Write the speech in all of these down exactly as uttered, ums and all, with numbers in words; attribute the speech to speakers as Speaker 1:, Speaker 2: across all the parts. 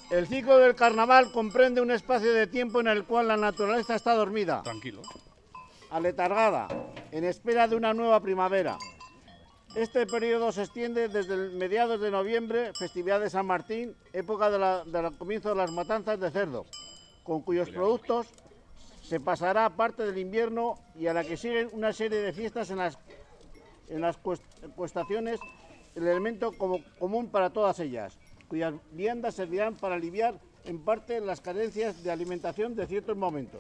Speaker 1: El ciclo del carnaval comprende un espacio de tiempo en el cual la naturaleza está dormida.
Speaker 2: Tranquilo.
Speaker 1: Aletargada, en espera de una nueva primavera. Este periodo se extiende desde el mediados de noviembre, festividad de San Martín, época del de de comienzo de las matanzas de cerdo, con cuyos productos se pasará parte del invierno y a la que siguen una serie de fiestas en las, en las cuestaciones, el elemento como, común para todas ellas, cuyas viandas servirán para aliviar en parte las carencias de alimentación de ciertos momentos.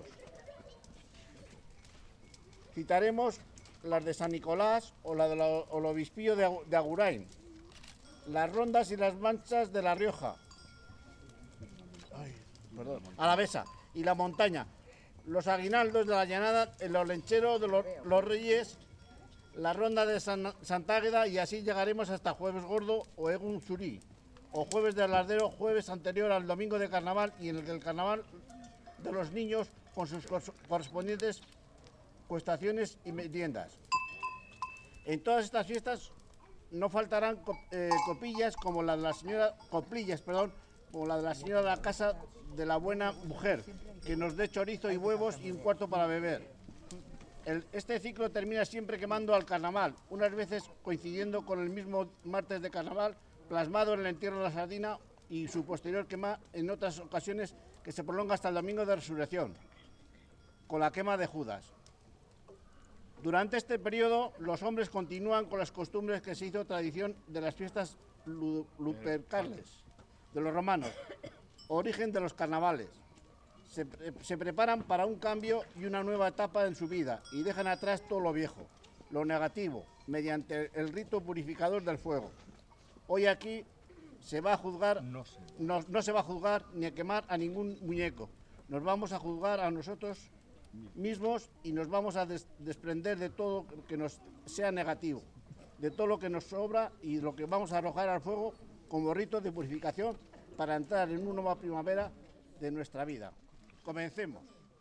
Speaker 1: Citaremos las de San Nicolás o la del Obispillo de, de Agurain, las rondas y las manchas de La Rioja, Ay, perdón, Alavesa y la montaña, los aguinaldos de la llanada, el olenchero de los, los Reyes, la ronda de San, Santa Águeda, y así llegaremos hasta Jueves Gordo o Egun Zurí, o Jueves de Alardero, jueves anterior al domingo de carnaval y en el que el carnaval de los niños con sus correspondientes cuestaciones y meriendas. En todas estas fiestas no faltarán eh, copillas como la de la señora coplillas, perdón, como la de la señora de la casa de la buena mujer, que nos dé chorizo y huevos y un cuarto para beber. El, este ciclo termina siempre quemando al carnaval, unas veces coincidiendo con el mismo martes de carnaval, plasmado en el entierro de la sardina y su posterior quema en otras ocasiones que se prolonga hasta el domingo de resurrección, con la quema de Judas. Durante este periodo, los hombres continúan con las costumbres que se hizo tradición de las fiestas lupercales de los romanos, origen de los carnavales. Se, se preparan para un cambio y una nueva etapa en su vida y dejan atrás todo lo viejo, lo negativo, mediante el rito purificador del fuego. Hoy aquí se va a juzgar, no, sé. no, no se va a juzgar ni a quemar a ningún muñeco. Nos vamos a juzgar a nosotros mismos y nos vamos a des desprender de todo lo que nos sea negativo, de todo lo que nos sobra y lo que vamos a arrojar al fuego como rito de purificación para entrar en una nueva primavera de nuestra vida. Comencemos.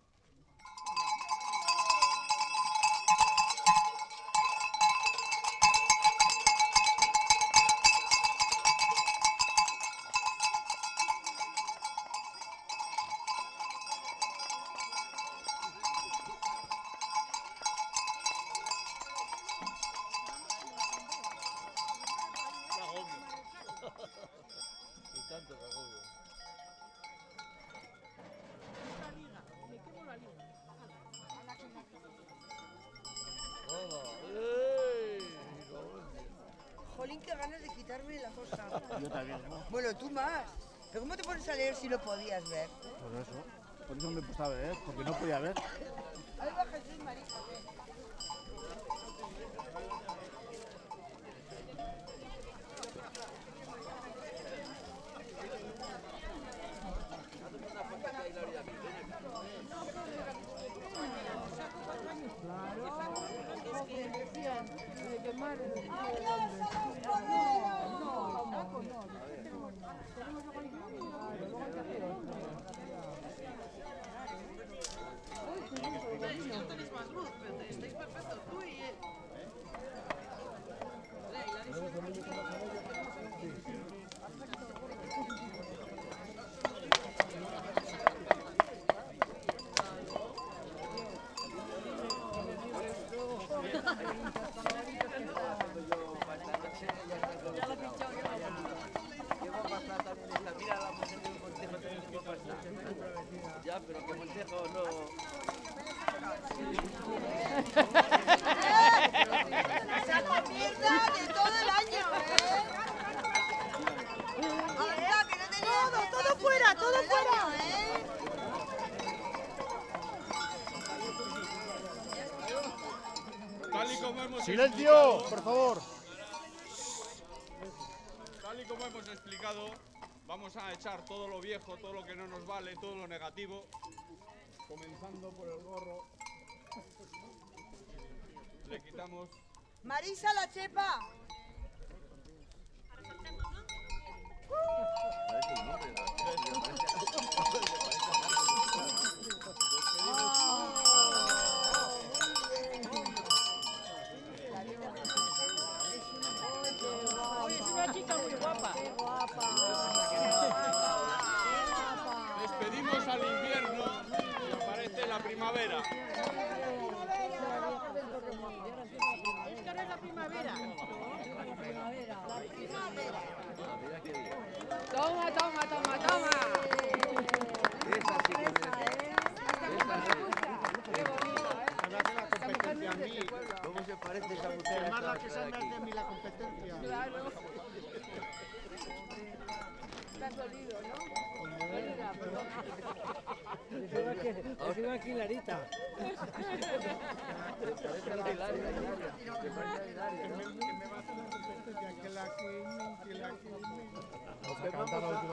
Speaker 3: Jolín, qué ganas de quitarme la cosa.
Speaker 1: Yo también, ¿no?
Speaker 3: Bueno, tú más. ¿Pero cómo te pones a leer si lo podías ver?
Speaker 1: Por eso, por eso me he puesto a ver, porque no podía ver.
Speaker 3: Ahí va Jesús María.
Speaker 4: Ya, pero que Montejo no...
Speaker 3: ¡Saco mierda de todo el año, eh! ¡Anda, que no tenía todo, todo fuera, todo fuera! ¿Eh?
Speaker 2: Tal y como hemos
Speaker 1: ¡Silencio, por favor!
Speaker 2: Tal y como hemos explicado, vamos a echar todo lo viejo, todo lo que no nos vale, todo lo negativo, comenzando por el gorro. Le quitamos...
Speaker 3: Marisa, la chepa.
Speaker 5: Es una chica muy guapa.
Speaker 3: Guapa.
Speaker 2: primavera.
Speaker 3: Esto no es la primavera.
Speaker 5: Toma, toma, toma, toma.
Speaker 4: Esa sí que me...
Speaker 5: Qué bonito, ¿eh?
Speaker 1: Me hace la competencia a mí.
Speaker 4: ¿Cómo se parece esa mujer?
Speaker 1: Además la
Speaker 4: a
Speaker 1: que
Speaker 4: esta
Speaker 1: se
Speaker 4: de
Speaker 1: me
Speaker 4: aquí?
Speaker 1: hace a mí la competencia.
Speaker 5: Claro. Te has dolido, ¿no? Mira, perdona.
Speaker 6: Encima aquí Larita.
Speaker 4: Parece la Hilaria, Hilaria. Se parece a Hilaria, ¿no?
Speaker 1: Que me va a hacer la competencia, que la que que la que
Speaker 4: Nos quemamos